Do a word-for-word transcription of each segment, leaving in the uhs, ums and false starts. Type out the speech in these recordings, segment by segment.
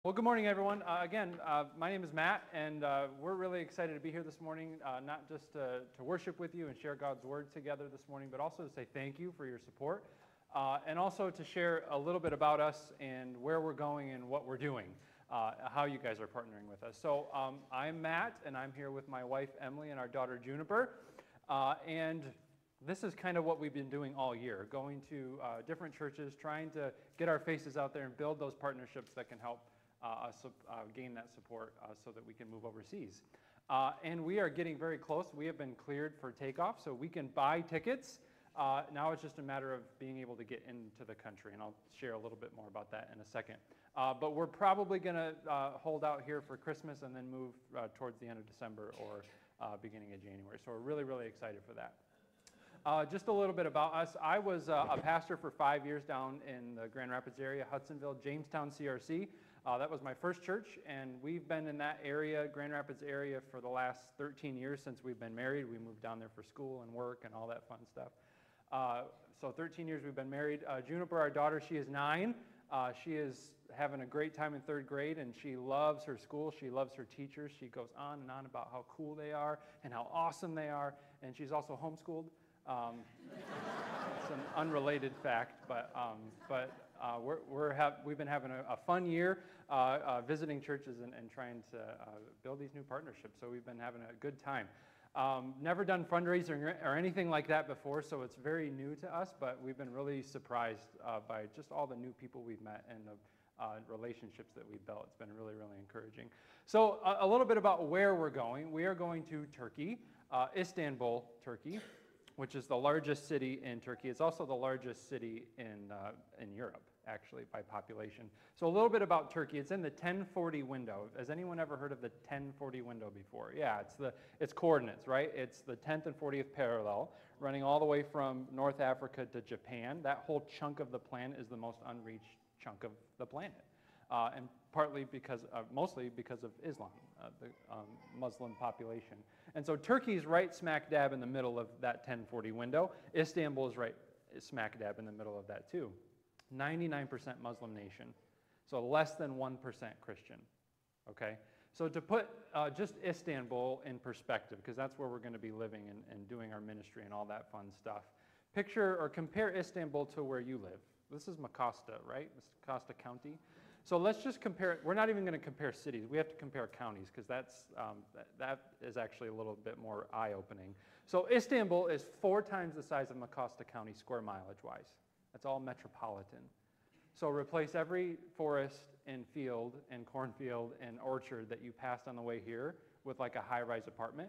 Well, good morning, everyone. Uh, again, uh, my name is Matt, and uh, we're really excited to be here this morning, uh, not just to, to worship with you and share God's Word together this morning, but also to say thank you for your support, uh, and also to share a little bit about us and where we're going and what we're doing, uh, how you guys are partnering with us. So um, I'm Matt, and I'm here with my wife, Emily, and our daughter, Juniper, uh, and this is kind of what we've been doing all year, going to uh, different churches, trying to get our faces out there and build those partnerships that can help Uh, us, uh, gain that support uh, so that we can move overseas. Uh, and we are getting very close. We have been cleared for takeoff, so we can buy tickets. Uh, now it's just a matter of being able to get into the country, and I'll share a little bit more about that in a second. Uh, but we're probably going to uh, hold out here for Christmas and then move uh, towards the end of December or uh, beginning of January. So we're really, really excited for that. Uh, just a little bit about us. I was uh, a pastor for five years down in the Grand Rapids area, Hudsonville, Jamestown C R C. Uh, that was my first church, and we've been in that area, Grand Rapids area, for the last thirteen years since we've been married. We moved down there for school and work and all that fun stuff. Uh, so thirteen years we've been married. Uh, Juniper, our daughter, she is nine. Uh, she is having a great time in third grade, and she loves her school. She loves her teachers. She goes on and on about how cool they are and how awesome they are, and she's also homeschooled. Um, it's an unrelated fact, but um, but uh, we're, we're have, we've been having a, a fun year uh, uh, visiting churches and, and trying to uh, build these new partnerships. So we've been having a good time. Um, never done fundraising or, or anything like that before, so it's very new to us. But we've been really surprised uh, by just all the new people we've met and the uh, relationships that we've built. It's been really, really encouraging. So uh, a little bit about where we're going. We are going to Turkey, uh, Istanbul, Turkey, which is the largest city in Turkey. It's also the largest city in, uh, in Europe, actually, by population. So a little bit about Turkey. It's in the ten forty window. Has anyone ever heard of the ten forty window before? Yeah, it's the it's coordinates, right? It's the tenth and fortieth parallel, running all the way from North Africa to Japan. That whole chunk of the planet is the most unreached chunk of the planet. Uh, and partly because, uh, mostly because of Islam, uh, the um, Muslim population. And so Turkey is right smack dab in the middle of that ten forty window. Istanbul is right smack dab in the middle of that too. ninety-nine percent Muslim nation, so less than one percent Christian, okay? So to put uh, just Istanbul in perspective, because that's where we're going to be living and, and doing our ministry and all that fun stuff, picture or compare Istanbul to where you live. This is Macosta, right? This is Macosta County. So let's just compare, we're not even going to compare cities, we have to compare counties, because that's um, that, that is actually a little bit more eye-opening. So Istanbul is four times the size of Macosta County square mileage-wise. That's all metropolitan. So replace every forest and field and cornfield and orchard that you passed on the way here with like a high-rise apartment,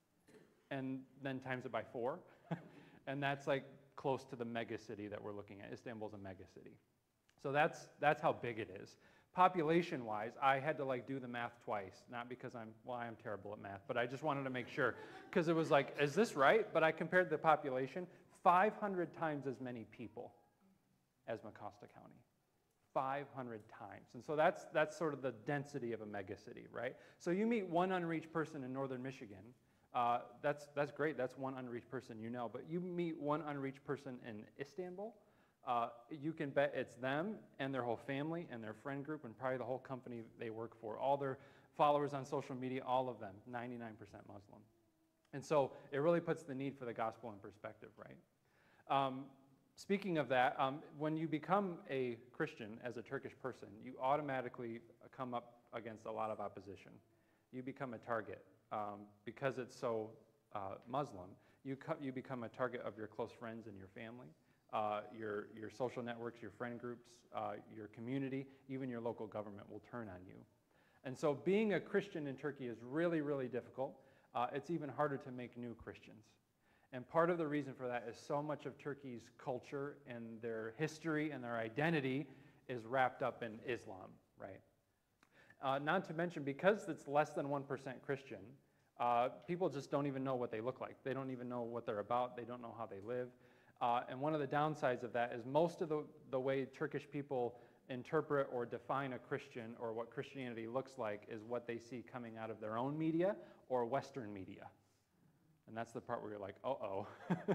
and then times it by four. And that's like close to the mega city that we're looking at. Istanbul's a mega city. So that's that's how big it is. Population-wise, I had to like do the math twice, not because I'm, well, I am terrible at math, but I just wanted to make sure, because it was like, is this right? But I compared the population, five hundred times as many people as Macosta County. five hundred times. And so that's that's sort of the density of a megacity, right? So you meet one unreached person in northern Michigan, uh, that's that's great, that's one unreached person you know, but you meet one unreached person in Istanbul, Uh, you can bet it's them and their whole family and their friend group and probably the whole company they work for. All their followers on social media, all of them, ninety-nine percent Muslim. And so it really puts the need for the gospel in perspective, right? Um, speaking of that, um, when you become a Christian as a Turkish person, you automatically come up against a lot of opposition. You become a target um, because it's so uh, Muslim. You, you become a target of your close friends and your family. Uh, your, your social networks, your friend groups, uh, your community, even your local government will turn on you. And so being a Christian in Turkey is really, really difficult. Uh, it's even harder to make new Christians. And part of the reason for that is so much of Turkey's culture and their history and their identity is wrapped up in Islam, right? Uh, not to mention, because it's less than one percent Christian, uh, people just don't even know what they look like. They don't even know what they're about. They don't know how they live. Uh, and one of the downsides of that is most of the, the way Turkish people interpret or define a Christian or what Christianity looks like is what they see coming out of their own media or Western media. And that's the part where you're like, uh-oh,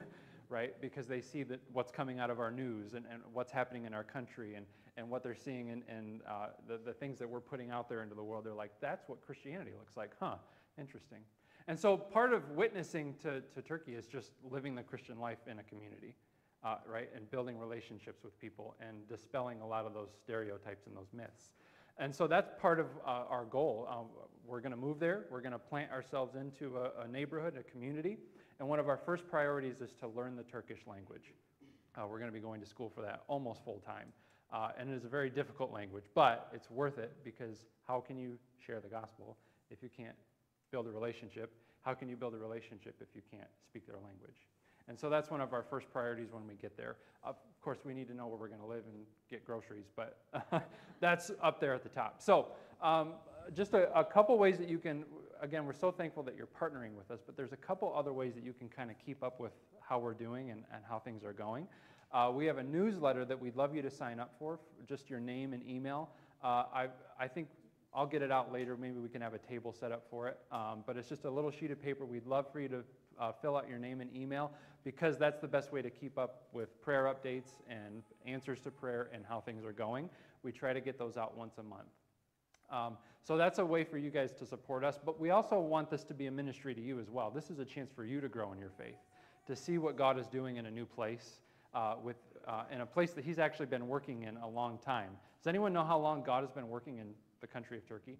right? Because they see that what's coming out of our news and, and what's happening in our country and, and what they're seeing in, in uh, the, the things that we're putting out there into the world. They're like, that's what Christianity looks like, huh? Interesting. And so part of witnessing to, to Turkey is just living the Christian life in a community, uh, right? And building relationships with people and dispelling a lot of those stereotypes and those myths. And so that's part of uh, our goal. Um, we're going to move there. We're going to plant ourselves into a, a neighborhood, a community. And one of our first priorities is to learn the Turkish language. Uh, we're going to be going to school for that almost full time. Uh, and it is a very difficult language, but it's worth it because how can you share the gospel if you can't build a relationship? How can you build a relationship if you can't speak their language? And so that's one of our first priorities when we get there. Of course, we need to know where we're going to live and get groceries, but that's up there at the top. So um, just a, a couple ways that you can, again, we're so thankful that you're partnering with us, but there's a couple other ways that you can kind of keep up with how we're doing and, and how things are going. Uh, we have a newsletter that we'd love you to sign up for, just your name and email. Uh, I, I think I'll get it out later. Maybe we can have a table set up for it. Um, but it's just a little sheet of paper. We'd love for you to uh, fill out your name and email because that's the best way to keep up with prayer updates and answers to prayer and how things are going. We try to get those out once a month. Um, so that's a way for you guys to support us. But we also want this to be a ministry to you as well. This is a chance for you to grow in your faith, to see what God is doing in a new place, uh, with uh, in a place that He's actually been working in a long time. Does anyone know how long God has been working in the country of Turkey?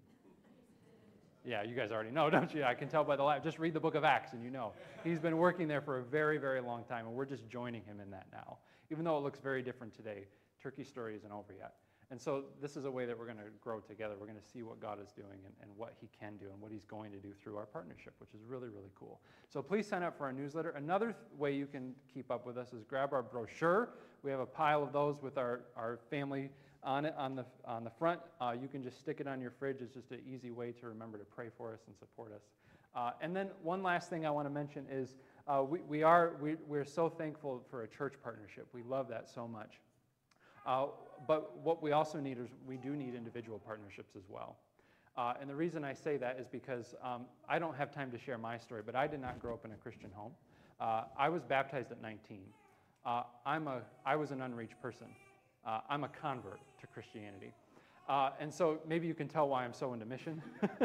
Yeah, you guys already know, don't you? I can tell by the light. Just read the book of Acts and you know. He's been working there for a very, very long time, and we're just joining him in that now. Even though it looks very different today, Turkey's story isn't over yet. And so this is a way that we're going to grow together. We're going to see what God is doing and, and what He can do and what He's going to do through our partnership, which is really, really cool. So please sign up for our newsletter. Another th- way you can keep up with us is grab our brochure. We have a pile of those with our, our family on it on the on the front. Uh, you can just stick it on your fridge. It's just an easy way to remember to pray for us and support us. Uh, and then one last thing I want to mention is uh, we, we are we, we're so thankful for a church partnership. We love that so much. Uh, but what we also need is we do need individual partnerships as well. Uh, and the reason I say that is because um, I don't have time to share my story, but I did not grow up in a Christian home. Uh, I was baptized at nineteen. Uh, I'm a I was an unreached person. Uh, I'm a convert to Christianity. Uh, and so maybe you can tell why I'm so into mission.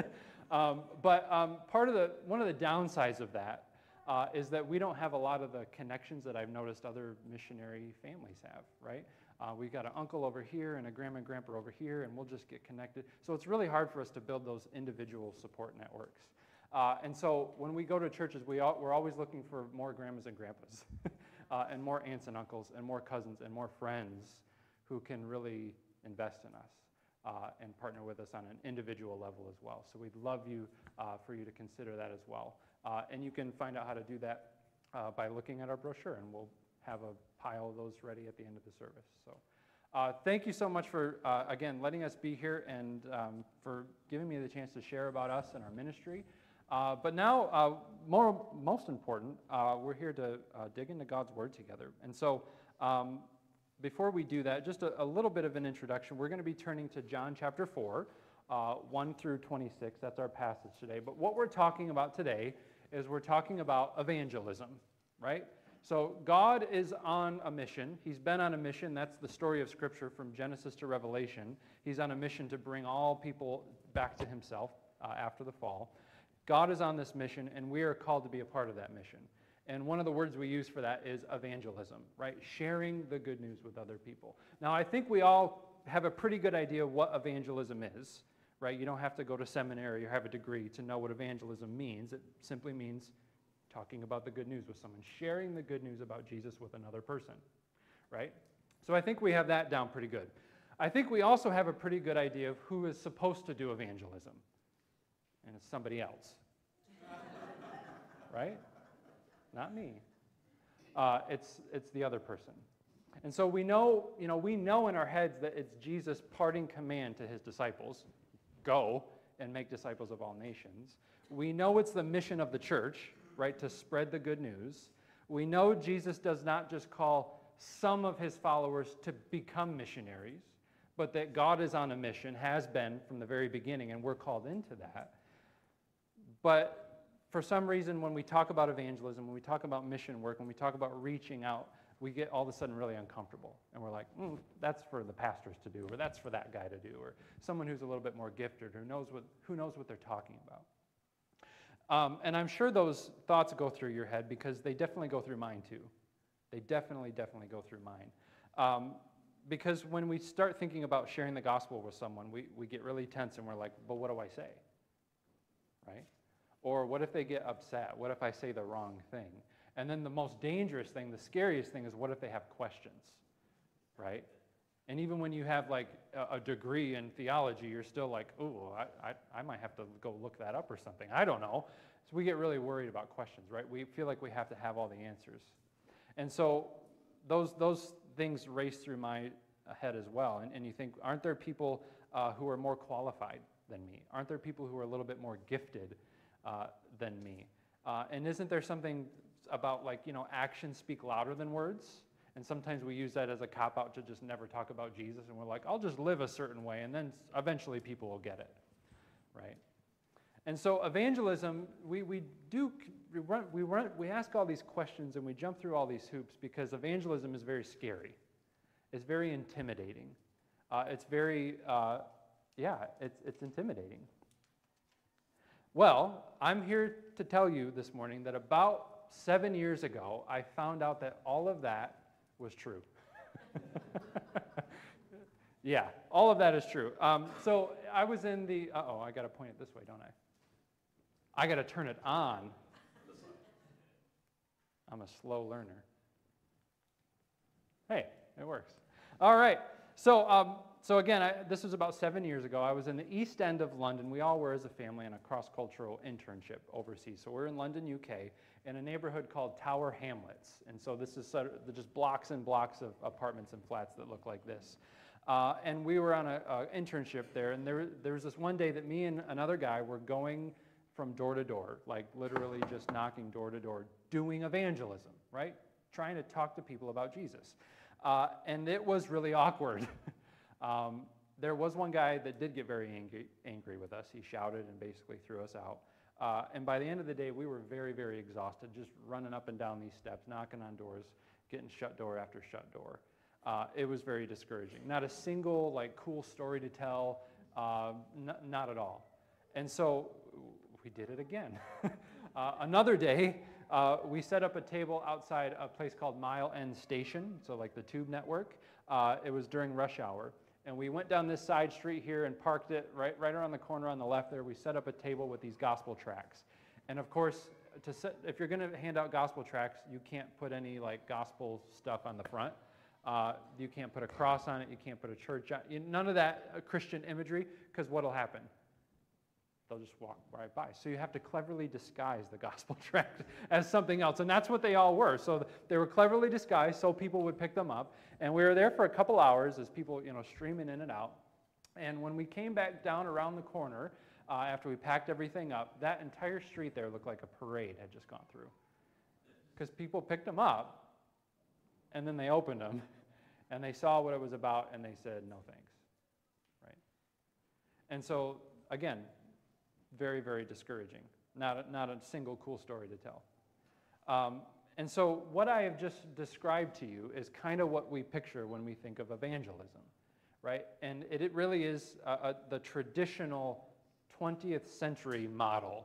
um, but um, part of the, one of the downsides of that uh, is that we don't have a lot of the connections that I've noticed other missionary families have, right? Uh, we've got an uncle over here and a grandma and grandpa over here, and we'll just get connected. So it's really hard for us to build those individual support networks. Uh, and so when we go to churches, we all, we're always looking for more grandmas and grandpas, uh, and more aunts and uncles, and more cousins, and more friends who can really invest in us uh, and partner with us on an individual level as well. So we'd love you uh, for you to consider that as well. Uh, and you can find out how to do that uh, by looking at our brochure, and we'll have a pile of those ready at the end of the service. So uh, thank you so much for, uh, again, letting us be here and um, for giving me the chance to share about us and our ministry. Uh, but now, uh, more, most important, uh, we're here to uh, dig into God's Word together. And so um, before we do that, just a, a little bit of an introduction. We're going to be turning to John chapter four, uh, one through twenty-six. That's our passage today. But what we're talking about today is we're talking about evangelism, right? So God is on a mission. He's been on a mission. That's the story of Scripture from Genesis to Revelation. He's on a mission to bring all people back to Himself uh, after the fall. God is on this mission, and we are called to be a part of that mission. And one of the words we use for that is evangelism, right? Sharing the good news with other people. Now, I think we all have a pretty good idea of what evangelism is, right? You don't have to go to seminary or have a degree to know what evangelism means. It simply means talking about the good news with someone, sharing the good news about Jesus with another person, right? So I think we have that down pretty good. I think we also have a pretty good idea of who is supposed to do evangelism, and it's somebody else, right? Not me. Uh, it's it's the other person. And so we know, you know, we know in our heads that it's Jesus' parting command to His disciples, go and make disciples of all nations. We know it's the mission of the church, right, to spread the good news. We know Jesus does not just call some of His followers to become missionaries, but that God is on a mission, has been from the very beginning, and we're called into that. But for some reason, when we talk about evangelism, when we talk about mission work, when we talk about reaching out, we get all of a sudden really uncomfortable. And we're like, mm, that's for the pastors to do, or that's for that guy to do, or someone who's a little bit more gifted, or knows what, who knows what they're talking about. Um, and I'm sure those thoughts go through your head, because they definitely go through mine too. They definitely, definitely go through mine. Um, because when we start thinking about sharing the gospel with someone, we, we get really tense and we're like, but what do I say? Right? Or what if they get upset? What if I say the wrong thing? And then the most dangerous thing, the scariest thing, is what if they have questions? Right? And even when you have like a, a degree in theology, you're still like, oh, I, I, I might have to go look that up or something. I don't know. So we get really worried about questions, right? We feel like we have to have all the answers. And so those, those things race through my head as well. And, and you think, aren't there people uh, who are more qualified than me? Aren't there people who are a little bit more gifted uh, than me? Uh, and isn't there something about, like, you know, actions speak louder than words? And sometimes we use that as a cop-out to just never talk about Jesus. And we're like, I'll just live a certain way, and then eventually people will get it, right? And so evangelism, we, we do, we, run, we, run, we ask all these questions and we jump through all these hoops because evangelism is very scary. It's very intimidating. Uh, it's very, uh, yeah, it's, it's intimidating. Well, I'm here to tell you this morning that about seven years ago, I found out that all of that was true. Yeah, all of that is true. Um, so I was in the, uh-oh, I got to point it this way, don't I? I got to turn it on. I'm a slow learner. Hey, it works. All right. So, um, so again, I, this was about seven years ago. I was in the East End of London. We all were as a family on a cross-cultural internship overseas. So we're in London, U K, in a neighborhood called Tower Hamlets. And so this is sort of just blocks and blocks of apartments and flats that look like this. Uh, and we were on an internship there. And there, there was this one day that me and another guy were going from door to door, like literally just knocking door to door, doing evangelism, right? Trying to talk to people about Jesus. Uh, and it was really awkward. um, there was one guy that did get very angry, angry with us. He shouted and basically threw us out. Uh, and by the end of the day, we were very, very exhausted, just running up and down these steps, knocking on doors, getting shut door after shut door. Uh, it was very discouraging. Not a single like cool story to tell, uh, n- not at all. And so we did it again. uh, another day, uh, we set up a table outside a place called Mile End Station, so like the tube network. Uh, it was during rush hour. And we went down this side street here and parked it right, right around the corner on the left there. We set up a table with these gospel tracts. And of course, to set, if you're going to hand out gospel tracts, you can't put any like gospel stuff on the front. Uh, you can't put a cross on it. You can't put a church on it. None of that uh, Christian imagery, because what will happen? They'll just walk right by. So you have to cleverly disguise the gospel tract as something else. And that's what they all were. So they were cleverly disguised so people would pick them up. And we were there for a couple hours as people, you know, streaming in and out. And when we came back down around the corner, uh, after we packed everything up, that entire street there looked like a parade had just gone through. Because people picked them up, and then they opened them, and they saw what it was about, and they said, no thanks. Right? And so, again, very, very discouraging. Not a, not a single cool story to tell. Um, and so what I have just described to you is kind of what we picture when we think of evangelism, right? And it, it really is uh, uh, the traditional twentieth century model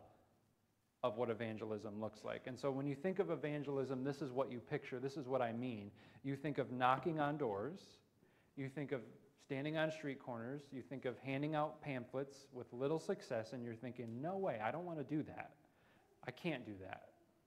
of what evangelism looks like. And so when you think of evangelism, this is what you picture. This is what I mean. You think of knocking on doors. You think of standing on street corners, you think of handing out pamphlets with little success, and you're thinking, no way, I don't want to do that. I can't do that.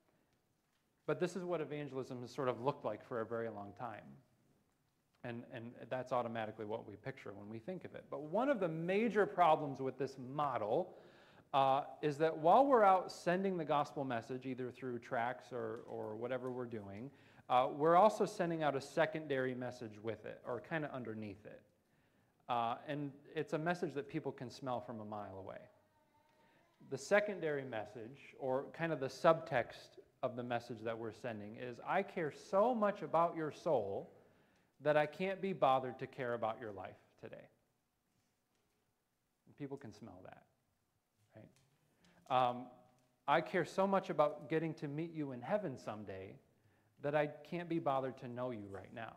But this is what evangelism has sort of looked like for a very long time. And, and that's automatically what we picture when we think of it. But one of the major problems with this model uh, is that while we're out sending the gospel message, either through tracts or, or whatever we're doing, uh, we're also sending out a secondary message with it, or kind of underneath it. Uh, and it's a message that people can smell from a mile away. The secondary message, or kind of the subtext of the message that we're sending, is I care so much about your soul that I can't be bothered to care about your life today. And people can smell that, right? Um, I care so much about getting to meet you in heaven someday that I can't be bothered to know you right now.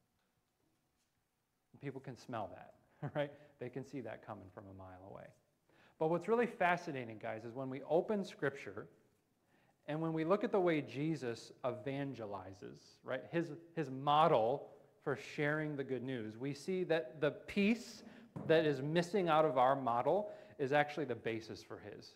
People can smell that, right? They can see that coming from a mile away. But what's really fascinating, guys, is when we open Scripture and when we look at the way Jesus evangelizes, right, his, his model for sharing the good news, we see that the piece that is missing out of our model is actually the basis for his.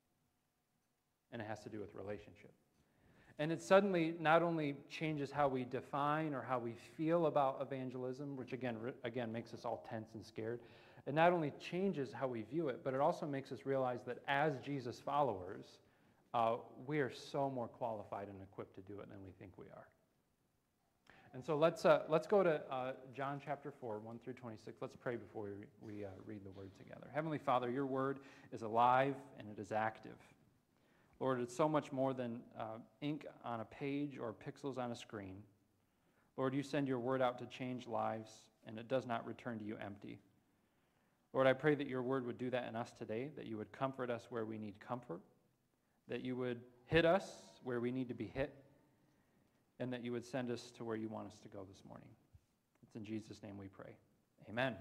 And it has to do with relationship. And it suddenly not only changes how we define or how we feel about evangelism, which again, again makes us all tense and scared. It not only changes how we view it, but it also makes us realize that as Jesus followers, uh, we are so more qualified and equipped to do it than we think we are. And so let's, uh, let's go to uh, John chapter four, one through twenty-six. Let's pray before we, we uh, read the word together. Heavenly Father, your word is alive and it is active. Lord, it's so much more than uh, ink on a page or pixels on a screen. Lord, you send your word out to change lives, and it does not return to you empty. Lord, I pray that your word would do that in us today, that you would comfort us where we need comfort, that you would hit us where we need to be hit, and that you would send us to where you want us to go this morning. It's in Jesus' name we pray. Amen.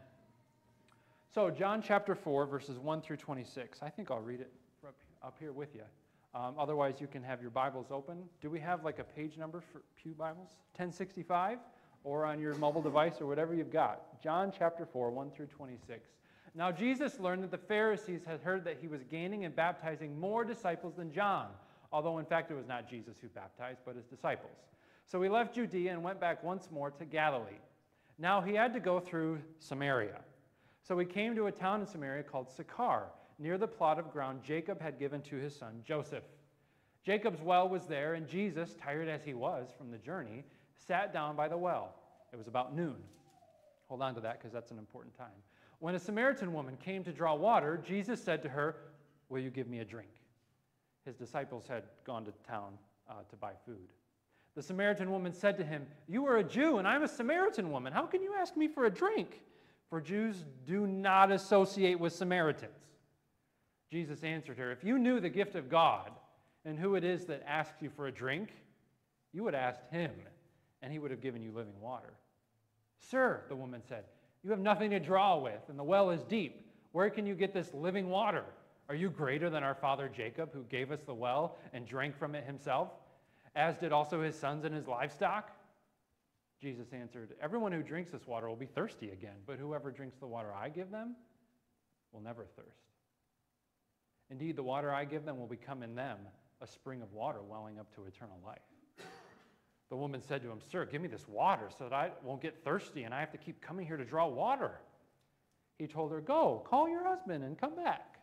So John chapter four, verses one through twenty-six. I think I'll read it up here with you. Um, otherwise, you can have your Bibles open. Do we have like a page number for Pew Bibles? ten sixty-five? Or on your mobile device or whatever you've got. John chapter four, one through twenty-six. Now Jesus learned that the Pharisees had heard that he was gaining and baptizing more disciples than John, although in fact it was not Jesus who baptized, but his disciples. So he left Judea and went back once more to Galilee. Now he had to go through Samaria. So he came to a town in Samaria called Sychar, near the plot of ground Jacob had given to his son Joseph. Jacob's well was there, and Jesus, tired as he was from the journey, sat down by the well. It was about noon. Hold on to that because that's an important time. When a Samaritan woman came to draw water, Jesus said to her, "Will you give me a drink?" His disciples had gone to town uh, to buy food. The Samaritan woman said to him, "You are a Jew, and I'm a Samaritan woman. How can you ask me for a drink?" For Jews do not associate with Samaritans. Jesus answered her, "If you knew the gift of God and who it is that asks you for a drink, you would have asked him, and he would have given you living water." "Sir," the woman said, "you have nothing to draw with, and the well is deep. Where can you get this living water? Are you greater than our father Jacob, who gave us the well and drank from it himself, as did also his sons and his livestock?" Jesus answered, "Everyone who drinks this water will be thirsty again, but whoever drinks the water I give them will never thirst. Indeed, the water I give them will become in them a spring of water welling up to eternal life." The woman said to him, "Sir, give me this water so that I won't get thirsty and I have to keep coming here to draw water." He told her, "Go, call your husband and come back."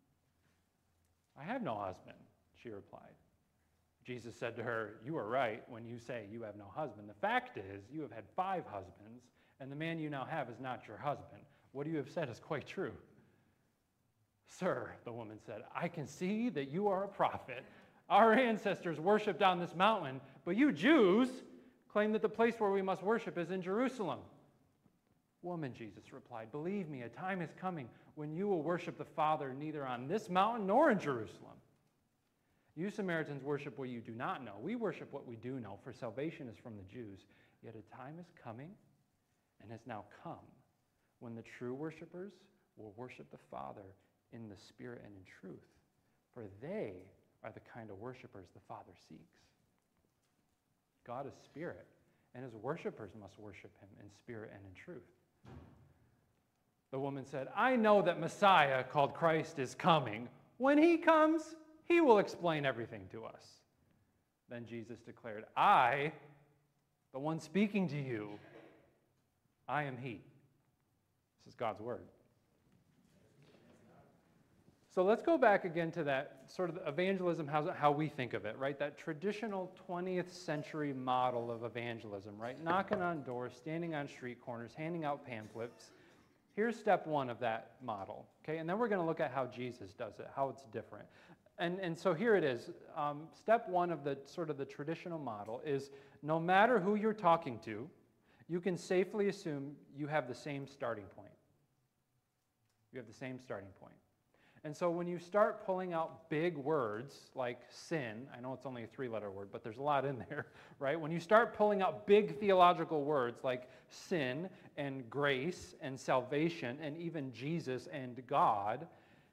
"I have no husband," she replied. Jesus said to her, "You are right when you say you have no husband. The fact is, you have had five husbands, and the man you now have is not your husband. What you have said is quite true." "Sir," the woman said, "I can see that you are a prophet. Our ancestors worshipped on this mountain, but you Jews claim that the place where we must worship is in Jerusalem." "Woman," Jesus replied, "believe me, a time is coming when you will worship the Father neither on this mountain nor in Jerusalem. You Samaritans worship what you do not know. We worship what we do know, for salvation is from the Jews. Yet a time is coming and has now come when the true worshipers will worship the Father in the Spirit and in truth, for they are the kind of worshipers the Father seeks. God is Spirit, and his worshipers must worship him in spirit and in truth." The woman said, "I know that Messiah, called Christ, is coming. When he comes, he will explain everything to us." Then Jesus declared, "I, the one speaking to you, I am he." This is God's word. So let's go back again to that sort of evangelism, how, how we think of it, right? That traditional twentieth century model of evangelism, right? Knocking on doors, standing on street corners, handing out pamphlets. Here's step one of that model, okay? And then we're going to look at how Jesus does it, how it's different. And, and so here it is. Um, step one of the sort of the traditional model is no matter who you're talking to, you can safely assume you have the same starting point. You have the same starting point. And so when you start pulling out big words like sin, I know it's only a three-letter word, but there's a lot in there, right? When you start pulling out big theological words like sin and grace and salvation and even Jesus and God,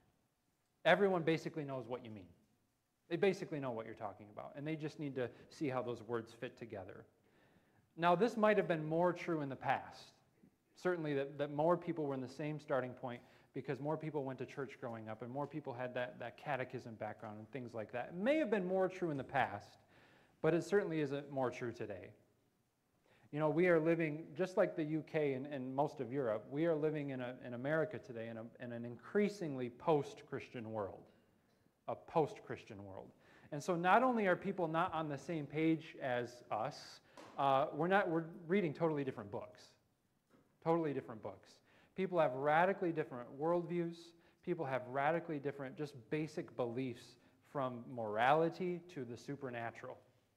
everyone basically knows what you mean. They basically know what you're talking about, and they just need to see how those words fit together. Now, this might have been more true in the past. Certainly that, that more people were in the same starting point because more people went to church growing up and more people had that, that catechism background and things like that. It may have been more true in the past, but it certainly isn't more true today. You know, we are living, just like the U K and, and most of Europe, we are living in, a, in America today in, a, in an increasingly post-Christian world, a post-Christian world. And so not only are people not on the same page as us, uh, we're, not, we're reading totally different books. Totally different books. People have radically different worldviews. People have radically different just basic beliefs from morality to the supernatural.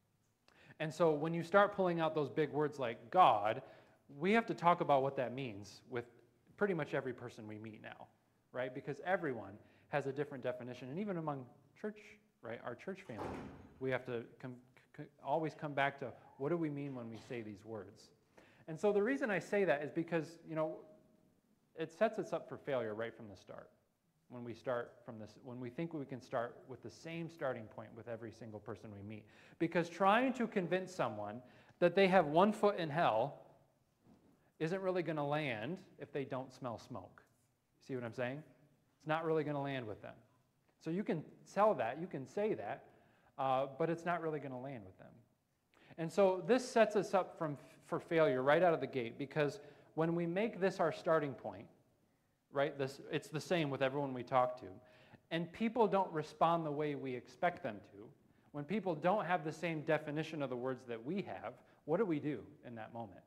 And so when you start pulling out those big words like God, we have to talk about what that means with pretty much every person we meet now, right? Because everyone has a different definition. And even among church, right, our church family, we have to com always come back to what do we mean when we say these words. And so the reason I say that is because, you know, it sets us up for failure right from the start. When we start from this, when we think we can start with the same starting point with every single person we meet. Because trying to convince someone that they have one foot in hell isn't really going to land if they don't smell smoke. See what I'm saying? It's not really going to land with them. So you can sell that, you can say that, uh, but it's not really going to land with them. And so this sets us up from, for failure right out of the gate, because when we make this our starting point, right, this, it's the same with everyone we talk to, and people don't respond the way we expect them to, when people don't have the same definition of the words that we have, what do we do in that moment?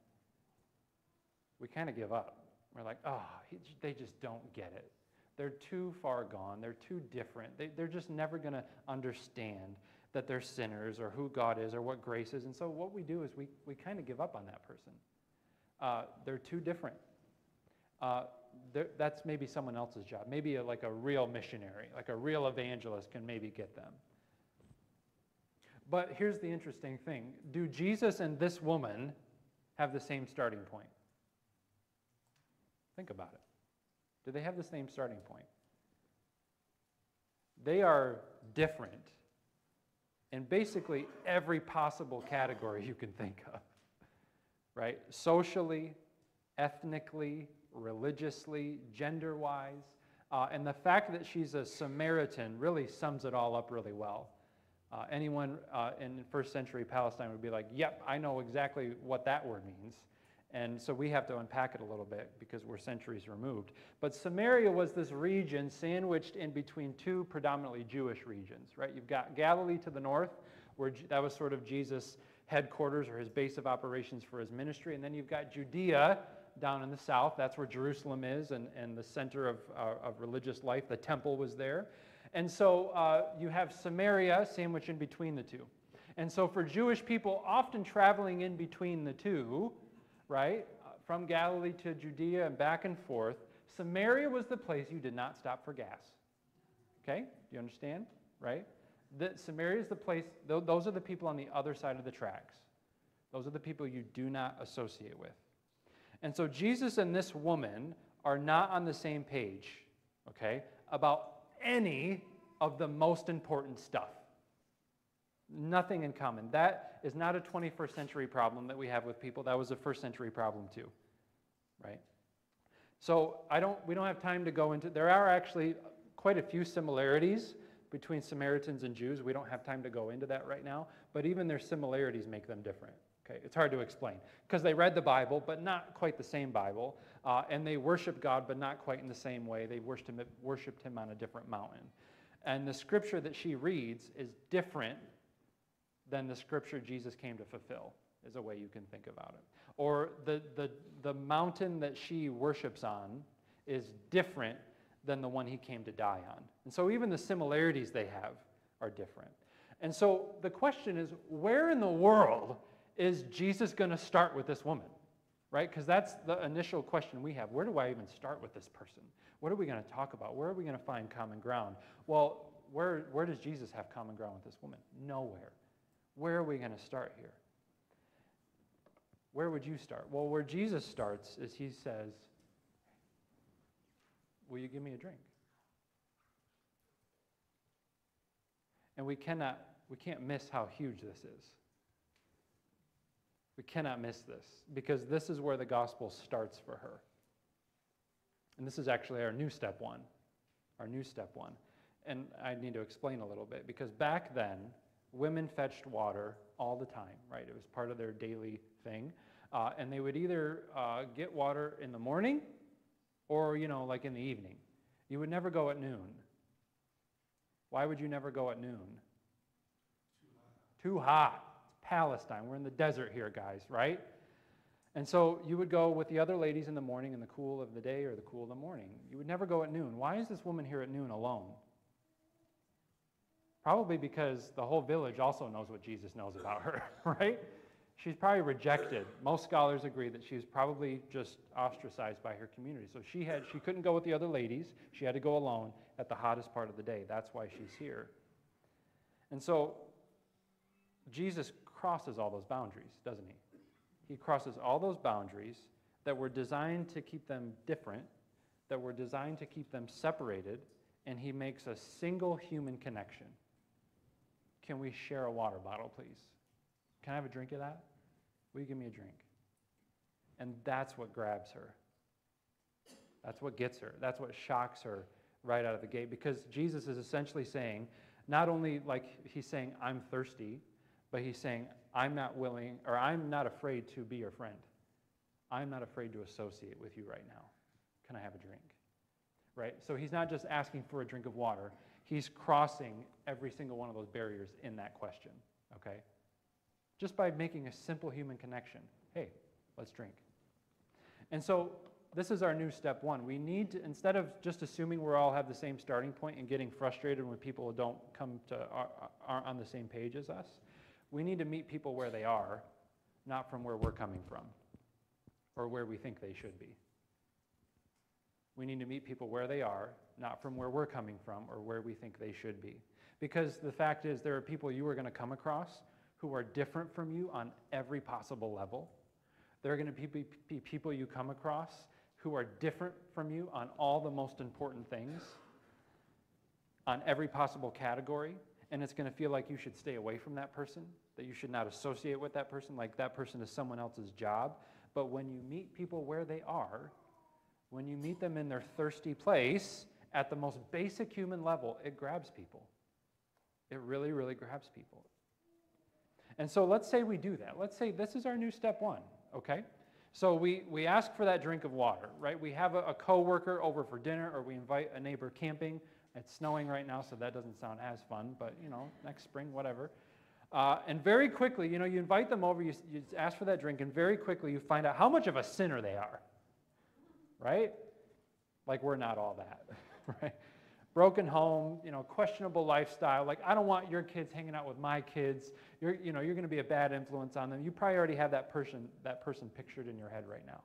We kind of give up. We're like, oh, they just don't get it. They're too far gone. They're too different. They, they're just never going to understand that they're sinners or who God is or what grace is. And so what we do is we, we kind of give up on that person. Uh, they're too different. Uh, that's maybe someone else's job. Maybe a, like a real missionary, like a real evangelist can maybe get them. But here's the interesting thing. Do Jesus and this woman have the same starting point? Think about it. Do they have the same starting point? They are different in basically every possible category you can think of, right? Socially, ethnically, religiously, gender-wise. Uh, and the fact that she's a Samaritan really sums it all up really well. Uh, anyone uh, in first century Palestine would be like, yep, I know exactly what that word means. And so we have to unpack it a little bit because we're centuries removed. But Samaria was this region sandwiched in between two predominantly Jewish regions, right? You've got Galilee to the north, where that was sort of Jesus' headquarters or his base of operations for his ministry. And then you've got Judea down in the south. That's where Jerusalem is and, and the center of, uh, of religious life. The temple was there. And so uh, you have Samaria sandwiched in between the two. And so for Jewish people, often traveling in between the two, right, uh, from Galilee to Judea and back and forth, Samaria was the place you did not stop for gas. Okay? Do you understand? Right? The, Samaria is the place, th those are the people on the other side of the tracks. Those are the people you do not associate with. And so Jesus and this woman are not on the same page, okay, about any of the most important stuff. Nothing in common. That is not a twenty-first century problem that we have with people. That was a first century problem too, right? So I don't, we don't have time to go into, there are actually quite a few similarities between Samaritans and Jews. We don't have time to go into that right now, but even their similarities make them different. Okay, it's hard to explain because they read the Bible, but not quite the same Bible, uh, and they worship God, but not quite in the same way. They worshiped him, worshiped him on a different mountain. And the scripture that she reads is different than the scripture Jesus came to fulfill, is a way you can think about it. Or the, the, the mountain that she worships on is different than the one he came to die on. And so even the similarities they have are different. And so the question is, where in the world is Jesus going to start with this woman? right? Because that's the initial question we have. Where do I even start with this person? What are we going to talk about? Where are we going to find common ground? Well, where, where does Jesus have common ground with this woman? Nowhere. Where are we going to start here? Where would you start? Well, where Jesus starts is he says, will you give me a drink? And we cannot, we can't miss how huge this is. We cannot miss this, because this is where the gospel starts for her. And this is actually our new step one, our new step one. And I need to explain a little bit, because back then, women fetched water all the time, right? It was part of their daily thing. Uh, and they would either uh, get water in the morning or, you know, like in the evening. You would never go at noon. Why would you never go at noon? Too hot. Too hot. It's Palestine. We're in the desert here, guys, right? And so you would go with the other ladies in the morning in the cool of the day or the cool of the morning. You would never go at noon. Why is this woman here at noon alone? Probably because the whole village also knows what Jesus knows about her, right? She's probably rejected. Most scholars agree that she was probably just ostracized by her community. So she had she couldn't go with the other ladies. She had to go alone at the hottest part of the day. That's why she's here. And so Jesus crosses all those boundaries, doesn't he? He crosses all those boundaries that were designed to keep them different, that were designed to keep them separated, and he makes a single human connection. Can we share a water bottle, please? Can I have a drink of that? Will you give me a drink? And that's what grabs her. That's what gets her. That's what shocks her right out of the gate, because Jesus is essentially saying, not only like he's saying, I'm thirsty, but he's saying, I'm not willing, or I'm not afraid to be your friend. I'm not afraid to associate with you right now. Can I have a drink? Right? So he's not just asking for a drink of water. He's crossing every single one of those barriers in that question, okay? Just by making a simple human connection. Hey, let's drink. And so this is our new step one. We need to, instead of just assuming we all have the same starting point and getting frustrated when people don't come to, aren't on the same page as us, we need to meet people where they are, not from where we're coming from or where we think they should be. We need to meet people where they are, not from where we're coming from or where we think they should be. Because the fact is, there are people you are going to come across who are different from you on every possible level. There are going to be, be people you come across who are different from you on all the most important things, on every possible category, and it's going to feel like you should stay away from that person, that you should not associate with that person, like that person is someone else's job. But when you meet people where they are, when you meet them in their thirsty place, at the most basic human level, it grabs people. It really, really grabs people. And so let's say we do that. Let's say this is our new step one, okay? So we, we ask for that drink of water, right? We have a, a coworker over for dinner, or we invite a neighbor camping. It's snowing right now, so that doesn't sound as fun, but, you know, next spring, whatever. Uh, and very quickly, you know, you invite them over, you, you ask for that drink, and very quickly you find out how much of a sinner they are, right? Like we're not all that, right? Broken home, you know, questionable lifestyle. Like, I don't want your kids hanging out with my kids. You're, you know, you're going to be a bad influence on them. You probably already have that person, that person pictured in your head right now.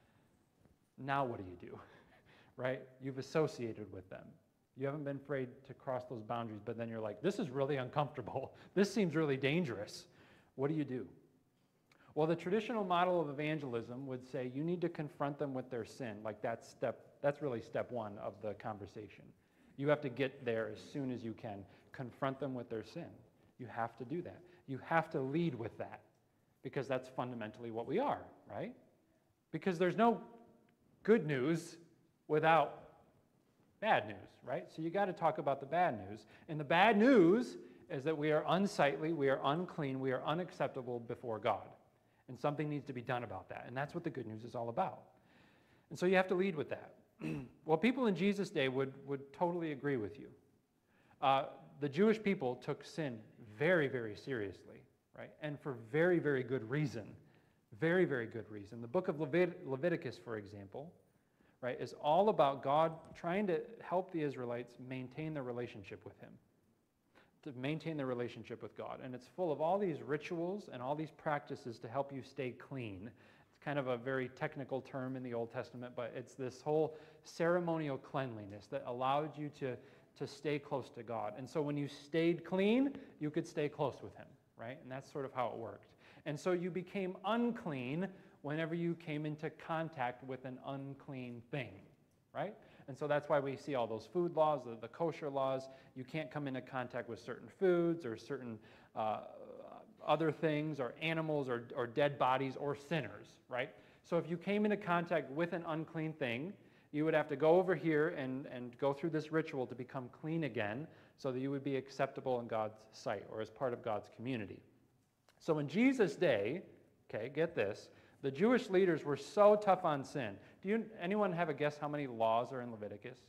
Now what do you do, right? You've associated with them. You haven't been afraid to cross those boundaries, but then you're like, this is really uncomfortable. This seems really dangerous. What do you do? Well, the traditional model of evangelism would say you need to confront them with their sin. Like that's step, that's really step one of the conversation. You have to get there as soon as you can. Confront them with their sin. You have to do that. You have to lead with that, because that's fundamentally what we are, right? Because there's no good news without bad news, right? So you got to talk about the bad news. And the bad news is that we are unsightly, we are unclean, we are unacceptable before God. And something needs to be done about that. And that's what the good news is all about. And so you have to lead with that. Well, people in Jesus' day would, would totally agree with you. Uh, the Jewish people took sin very, very seriously, right? And for very, very good reason. Very, very good reason. The book of Levit- Leviticus, for example, right, is all about God trying to help the Israelites maintain their relationship with him, to maintain their relationship with God. And it's full of all these rituals and all these practices to help you stay clean. It's kind of a very technical term in the Old Testament, but it's this whole ceremonial cleanliness that allowed you to, to stay close to God. And so when you stayed clean, you could stay close with him, right? And that's sort of how it worked. And so you became unclean whenever you came into contact with an unclean thing, right? And so that's why we see all those food laws, the, the kosher laws. You can't come into contact with certain foods or certain uh, other things or animals or, or dead bodies or sinners, right? So if you came into contact with an unclean thing, you would have to go over here and, and go through this ritual to become clean again so that you would be acceptable in God's sight or as part of God's community. So in Jesus' day, okay, get this, the Jewish leaders were so tough on sin. Do you, anyone have a guess how many laws are in Leviticus?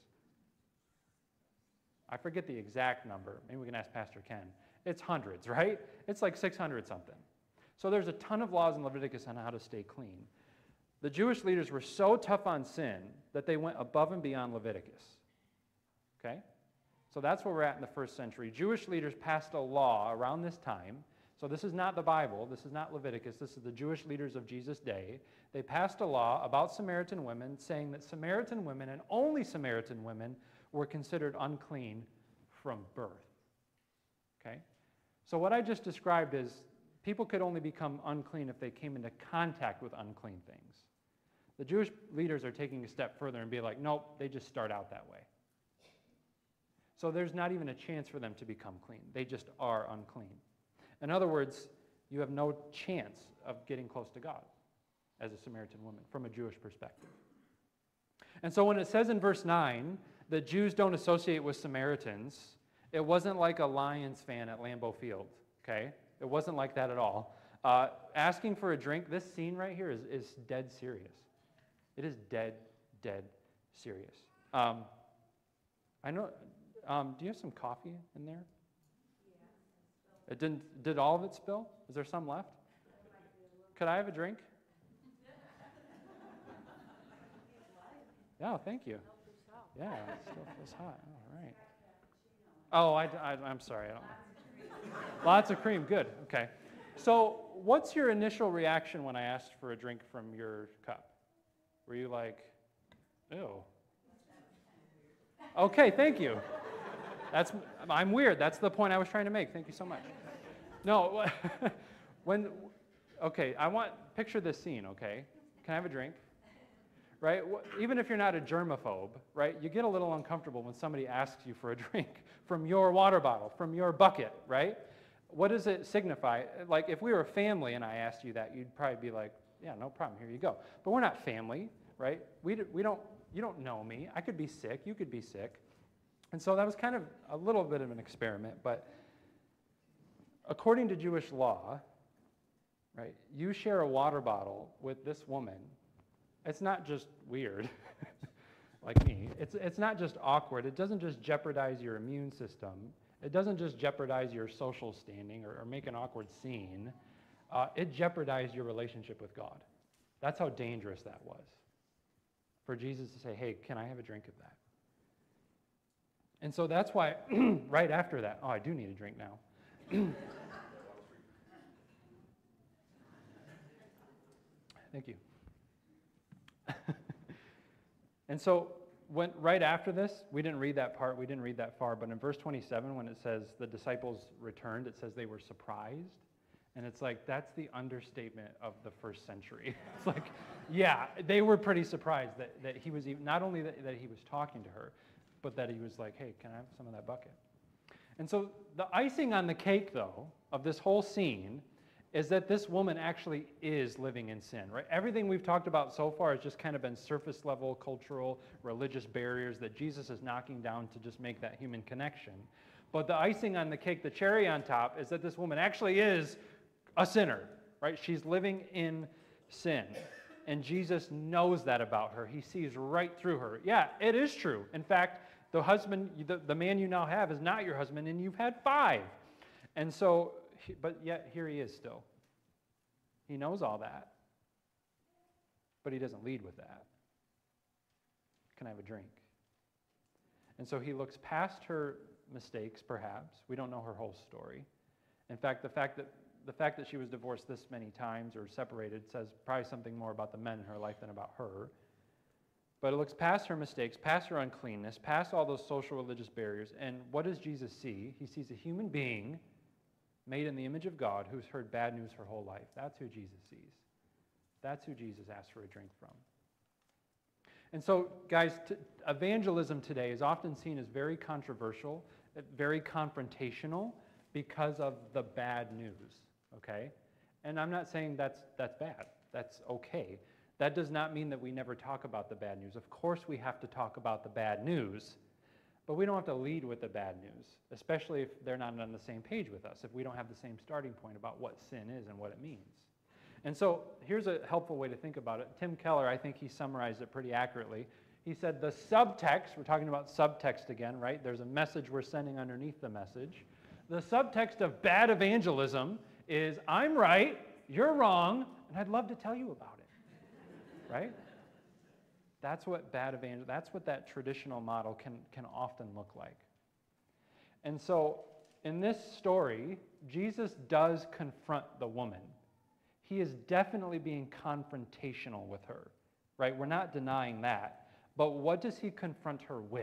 I forget the exact number. Maybe we can ask Pastor Ken. It's hundreds, right? It's like six hundred something. So there's a ton of laws in Leviticus on how to stay clean. The Jewish leaders were so tough on sin that they went above and beyond Leviticus. Okay? So that's where we're at in the first century. Jewish leaders passed a law around this time. So this is not the Bible. This is not Leviticus. This is the Jewish leaders of Jesus' day. They passed a law about Samaritan women saying that Samaritan women, and only Samaritan women, were considered unclean from birth. Okay? So what I just described is people could only become unclean if they came into contact with unclean things. The Jewish leaders are taking a step further and be like, nope, they just start out that way. So there's not even a chance for them to become clean. They just are unclean. In other words, you have no chance of getting close to God as a Samaritan woman from a Jewish perspective. And so when it says in verse nine that Jews don't associate with Samaritans, it wasn't like a Lions fan at Lambeau Field, okay? It wasn't like that at all. Uh, asking for a drink, this scene right here is, is dead serious. It is dead, dead serious. Um, I know, um, do you have some coffee in there? It didn't, did all of it spill? Is there some left? Could I have a drink? Yeah, thank you. Yeah, it still feels hot. All right. Oh, I, I, I'm sorry. I don't know. Lots of cream. Good. Okay. So what's your initial reaction when I asked for a drink from your cup? Were you like, ew? Okay, thank you. That's, I'm weird. That's the point I was trying to make. Thank you so much. No, when, okay, I want, picture this scene, okay? Can I have a drink? Right? Even if you're not a germaphobe, right, you get a little uncomfortable when somebody asks you for a drink from your water bottle, from your bucket, right? What does it signify? Like, if we were a family and I asked you that, you'd probably be like, yeah, no problem, here you go. But we're not family, right? We, we don't, you don't know me. I could be sick. You could be sick. And so that was kind of a little bit of an experiment, but according to Jewish law, right, you share a water bottle with this woman. It's not just weird, like me. It's, it's not just awkward. It doesn't just jeopardize your immune system. It doesn't just jeopardize your social standing or, or make an awkward scene. Uh, it jeopardized your relationship with God. That's how dangerous that was. For Jesus to say, hey, can I have a drink of that? And so that's why, right after that, oh, I do need a drink now. Thank you. And so when, right after this, we didn't read that part, we didn't read that far, but in verse twenty-seven, when it says the disciples returned, it says they were surprised. And it's like, that's the understatement of the first century. It's like, yeah, they were pretty surprised that, that he was even, not only that, that he was talking to her, but that he was like, hey, can I have some of that bucket? And so the icing on the cake, though, of this whole scene is that this woman actually is living in sin, right? Everything we've talked about so far has just kind of been surface level, cultural, religious barriers that Jesus is knocking down to just make that human connection. But the icing on the cake, the cherry on top, is that this woman actually is a sinner, right? She's living in sin. And Jesus knows that about her. He sees right through her. Yeah, it is true. In fact, the husband, the, the man you now have is not your husband, and you've had five. And so, but yet here he is still. He knows all that, but he doesn't lead with that. Can I have a drink? And so he looks past her mistakes, perhaps. We don't know her whole story. In fact, the fact that the fact that she was divorced this many times or separated says probably something more about the men in her life than about her. But it looks past her mistakes, past her uncleanness, past all those social religious barriers. And what does Jesus see? He sees a human being made in the image of God who's heard bad news her whole life. That's who Jesus sees. That's who Jesus asked for a drink from. And so, guys, t- evangelism today is often seen as very controversial, very confrontational because of the bad news, okay? And I'm not saying that's that's bad. That's okay. That does not mean that we never talk about the bad news. Of course we have to talk about the bad news, but we don't have to lead with the bad news, especially if they're not on the same page with us, if we don't have the same starting point about what sin is and what it means. And so here's a helpful way to think about it. Tim Keller, I think he summarized it pretty accurately. He said the subtext, we're talking about subtext again, right? There's a message we're sending underneath the message. The subtext of bad evangelism is, I'm right, you're wrong, and I'd love to tell you about it, right? That's what bad evangel, that's what that traditional model can, can often look like. And so in this story, Jesus does confront the woman. He is definitely being confrontational with her, right? We're not denying that. But what does he confront her with?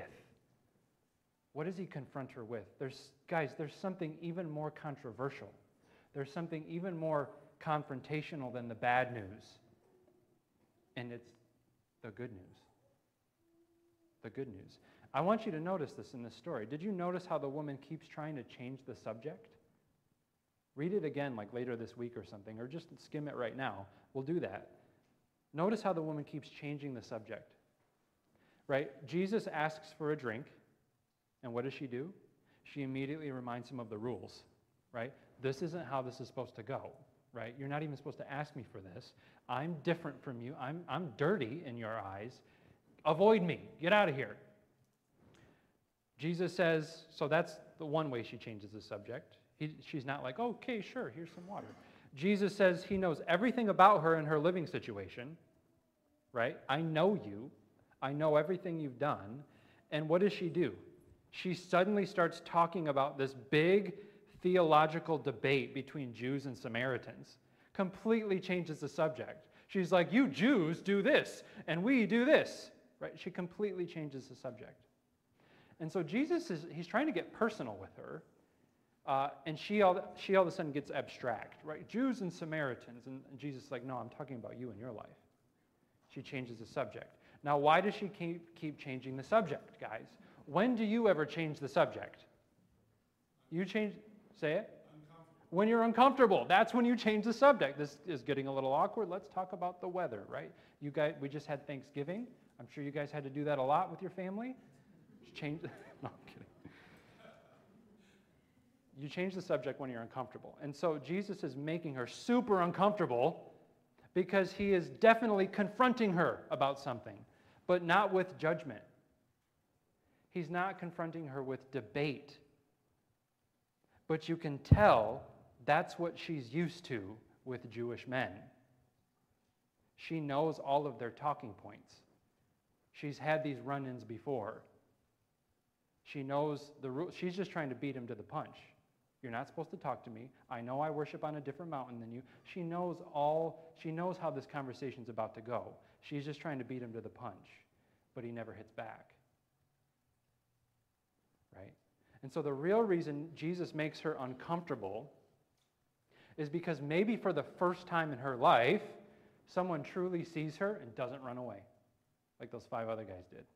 What does he confront her with? There's, guys, there's something even more controversial. There's something even more confrontational than the bad news. And it's the good news. The good news. I want you to notice this in this story. Did you notice how the woman keeps trying to change the subject? Read it again like later this week or something, or just skim it right now. We'll do that. Notice how the woman keeps changing the subject. Right? Jesus asks for a drink, and what does she do? She immediately reminds him of the rules. Right? This isn't how this is supposed to go. Right? You're not even supposed to ask me for this. I'm different from you. I'm, I'm dirty in your eyes. Avoid me. Get out of here. Jesus says, so that's the one way she changes the subject. He, she's not like, okay, sure, here's some water. Jesus says he knows everything about her and her living situation, right? I know you. I know everything you've done. And what does she do? She suddenly starts talking about this big theological debate between Jews and Samaritans. Completely changes the subject. She's like, you Jews do this, and we do this, right? She completely changes the subject. And so Jesus is, he's trying to get personal with her. Uh, and she all, she all of a sudden gets abstract, right? Jews and Samaritans. And, and Jesus is like, no, I'm talking about you and your life. She changes the subject. Now, why does she keep, keep changing the subject, guys? When do you ever change the subject? You change, say it? When you're uncomfortable. That's when you change the subject. This is getting a little awkward. Let's talk about the weather, right? You guys, we just had Thanksgiving. I'm sure you guys had to do that a lot with your family. Just change, no, I'm kidding. You change the subject when you're uncomfortable. And so Jesus is making her super uncomfortable because he is definitely confronting her about something, but not with judgment. He's not confronting her with debate. But you can tell that's what she's used to with Jewish men. She knows all of their talking points. She's had these run-ins before. She knows the rules. She's just trying to beat him to the punch. You're not supposed to talk to me. I know I worship on a different mountain than you. She knows all, she knows how this conversation's about to go. She's just trying to beat him to the punch, but he never hits back. Right? And so the real reason Jesus makes her uncomfortable is because maybe for the first time in her life, someone truly sees her and doesn't run away, like those five other guys did.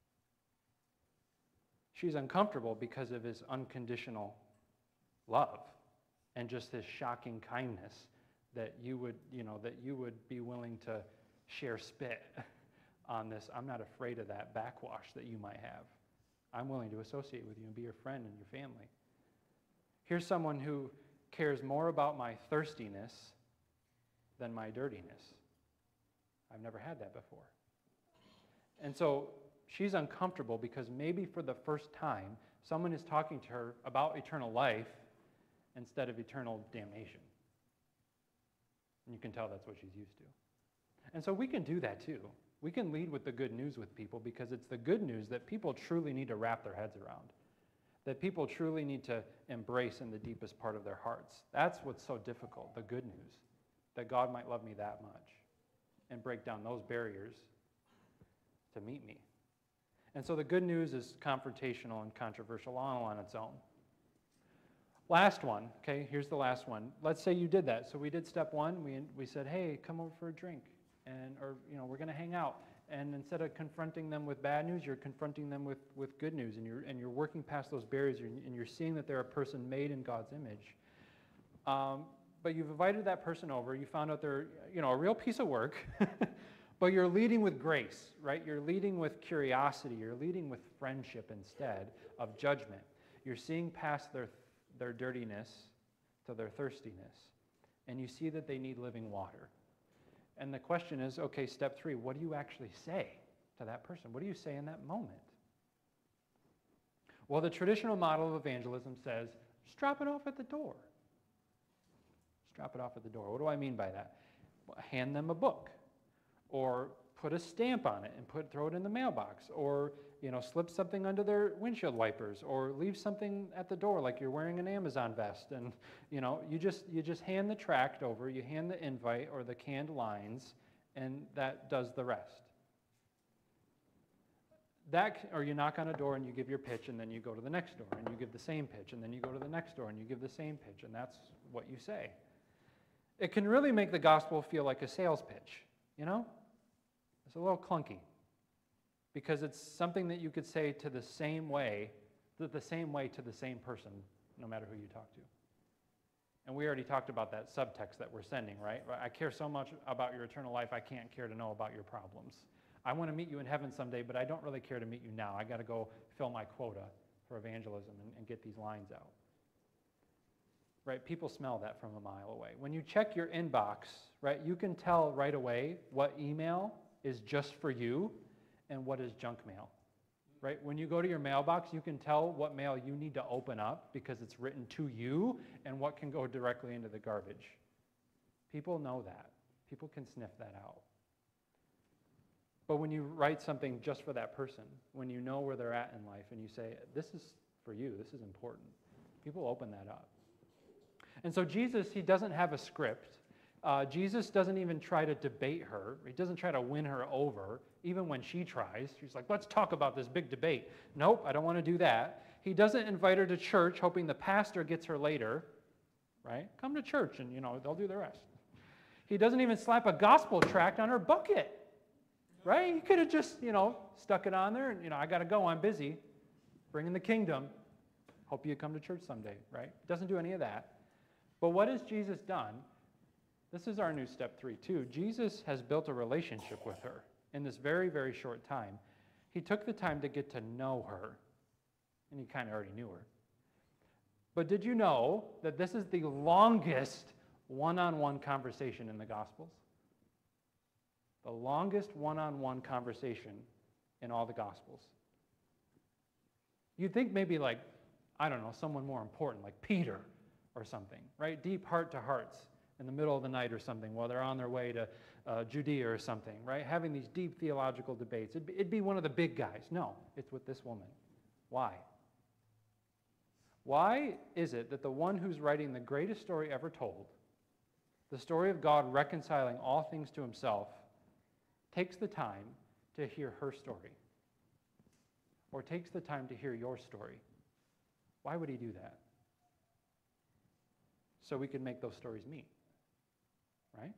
She's uncomfortable because of his unconditional love and just his shocking kindness that you would, you know, that you would be willing to share spit on this. I'm not afraid of that backwash that you might have. I'm willing to associate with you and be your friend and your family. Here's someone who cares more about my thirstiness than my dirtiness. I've never had that before. And so she's uncomfortable because maybe for the first time, someone is talking to her about eternal life instead of eternal damnation. And you can tell that's what she's used to. And so we can do that too. We can lead with the good news with people because it's the good news that people truly need to wrap their heads around. that people truly need to embrace in the deepest part of their hearts. That's what's so difficult, the good news, that God might love me that much and break down those barriers to meet me. And so the good news is confrontational and controversial all on its own. Last one, okay, here's the last one. Let's say you did that. So we did step one. We, we said, hey, come over for a drink, and or you know, we're going to hang out. And instead of confronting them with bad news, you're confronting them with, with good news, and you're, and you're working past those barriers, and you're seeing that they're a person made in God's image. Um, but you've invited that person over. You found out they're, you know, a real piece of work, but you're leading with grace, right? You're leading with curiosity. You're leading with friendship instead of judgment. You're seeing past their, their dirtiness to their thirstiness, and you see that they need living water. And the question is, okay, step three, what do you actually say to that person? What do you say in that moment? Well, the traditional model of evangelism says, just drop it off at the door. Just drop it off at the door. What do I mean by that? Well, hand them a book, or put a stamp on it and put throw it in the mailbox, or you know, slip something under their windshield wipers, or leave something at the door like you're wearing an Amazon vest, and you know, you just you just hand the tract over, you hand the invite or the canned lines, and that does the rest. That, or you knock on a door and you give your pitch, and then you go to the next door and you give the same pitch, and then you go to the next door and you give the same pitch, and that's what you say. It can really make the gospel feel like a sales pitch, you know? It's a little clunky, because it's something that you could say to the same way, the same way to the same person, no matter who you talk to. And we already talked about that subtext that we're sending, right? I care so much about your eternal life, I can't care to know about your problems. I want to meet you in heaven someday, but I don't really care to meet you now. I got to go fill my quota for evangelism and, and get these lines out. Right? People smell that from a mile away. When you check your inbox, right, you can tell right away what email is just for you and what is junk mail. Right? When you go to your mailbox, you can tell what mail you need to open up because it's written to you and what can go directly into the garbage. People know that. People can sniff that out. But when you write something just for that person, when you know where they're at in life and you say, this is for you, this is important, people open that up. And so Jesus, he doesn't have a script. Uh, Jesus doesn't even try to debate her. He doesn't try to win her over, even when she tries. She's like, let's talk about this big debate. Nope, I don't want to do that. He doesn't invite her to church hoping the pastor gets her later, right? Come to church and, you know, they'll do the rest. He doesn't even slap a gospel tract on her bucket. Right? He could have just, you know, stuck it on there and, you know, I got to go, I'm busy. Bringing the kingdom. Hope you come to church someday, right? Doesn't do any of that. But what has Jesus done? This is our new step three, too. Jesus has built a relationship with her in this very, very short time. He took the time to get to know her, and he kind of already knew her. But did you know that this is the longest one-on-one conversation in the Gospels? The longest one-on-one conversation in all the Gospels. You'd think maybe like, I don't know, someone more important, like Peter or something, right? Deep heart-to-hearts in the middle of the night or something while they're on their way to uh, Judea or something, right? Having these deep theological debates. It'd be, it'd be one of the big guys. No, it's with this woman. Why? Why is it that the one who's writing the greatest story ever told, the story of God reconciling all things to himself, takes the time to hear her story, or takes the time to hear your story? Why would he do that? So we can make those stories meet, right?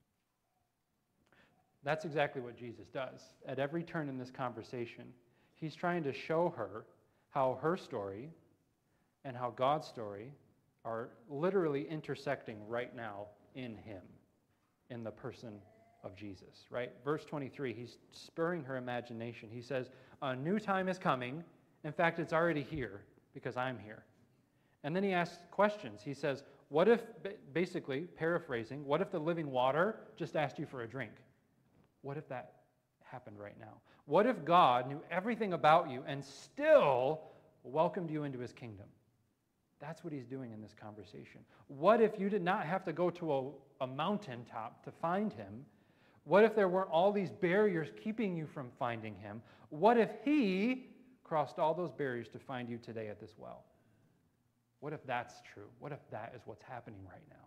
That's exactly what Jesus does. At every turn in this conversation, he's trying to show her how her story and how God's story are literally intersecting right now in him, in the person of Jesus, right? Verse twenty-three, he's spurring her imagination. He says, a new time is coming. In fact, it's already here because I'm here. And then he asks questions. He says, what if, basically, paraphrasing, what if the living water just asked you for a drink? What if that happened right now? What if God knew everything about you and still welcomed you into his kingdom? That's what he's doing in this conversation. What if you did not have to go to a, a mountaintop to find him? What if there weren't all these barriers keeping you from finding him? What if he crossed all those barriers to find you today at this well. What if that's true? What if that is what's happening right now?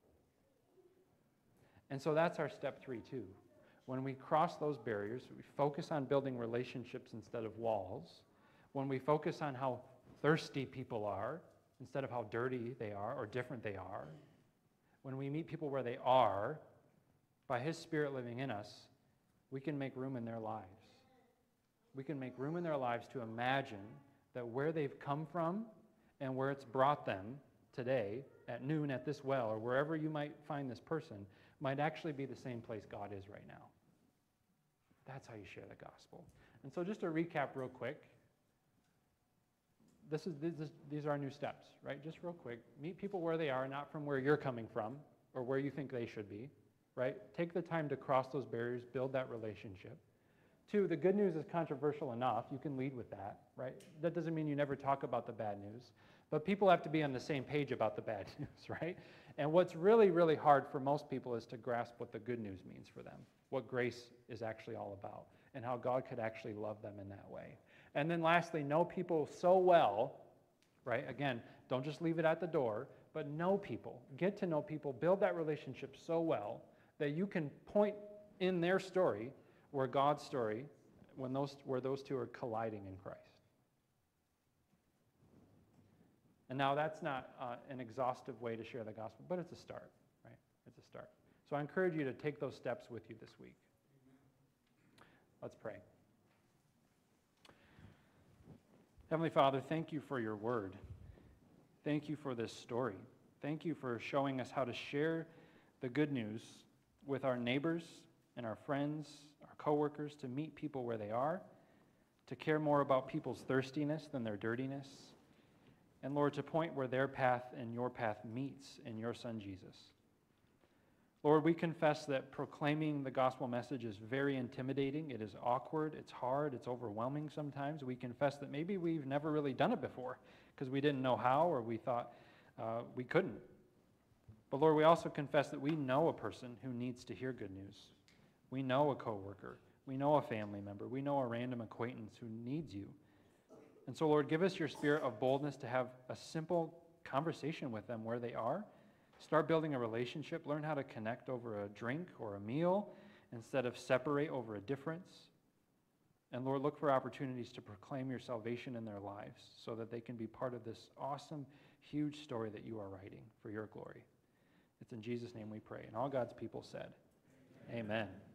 And so that's our step three, too. When we cross those barriers, we focus on building relationships instead of walls. When we focus on how thirsty people are instead of how dirty they are or different they are. When we meet people where they are, by His Spirit living in us, we can make room in their lives. We can make room in their lives to imagine that where they've come from and where it's brought them today at noon at this well or wherever you might find this person might actually be the same place God is right now. That's how you share the gospel. And so just to recap real quick, this is, this is, these are our new steps, right? Just real quick, meet people where they are, not from where you're coming from or where you think they should be, right? Take the time to cross those barriers, build that relationship. Two, the good news is controversial enough. You can lead with that, right? That doesn't mean you never talk about the bad news, but people have to be on the same page about the bad news, right? And what's really, really hard for most people is to grasp what the good news means for them, what grace is actually all about, and how God could actually love them in that way. And then lastly, know people so well, right? Again, don't just leave it at the door, but know people. Get to know people, build that relationship so well that you can point in their story where God's story, when those, where those two are colliding in Christ. And now that's not uh, an exhaustive way to share the gospel, but it's a start, right? It's a start. So I encourage you to take those steps with you this week. Let's pray. Heavenly Father, thank you for your word. Thank you for this story. Thank you for showing us how to share the good news with our neighbors and our friends, our coworkers, to meet people where they are, to care more about people's thirstiness than their dirtiness, and Lord, to point where their path and your path meets in your Son Jesus. Lord, we confess that proclaiming the gospel message is very intimidating. It is awkward, it's hard, it's overwhelming sometimes. We confess that maybe we've never really done it before because we didn't know how or we thought uh, we couldn't. But Lord, we also confess that we know a person who needs to hear good news. We know a coworker. We know a family member. We know a random acquaintance who needs you. And so, Lord, give us your spirit of boldness to have a simple conversation with them where they are. Start building a relationship. Learn how to connect over a drink or a meal instead of separate over a difference. And Lord, look for opportunities to proclaim your salvation in their lives so that they can be part of this awesome, huge story that you are writing for your glory. It's in Jesus' name we pray. And all God's people said, amen. Amen.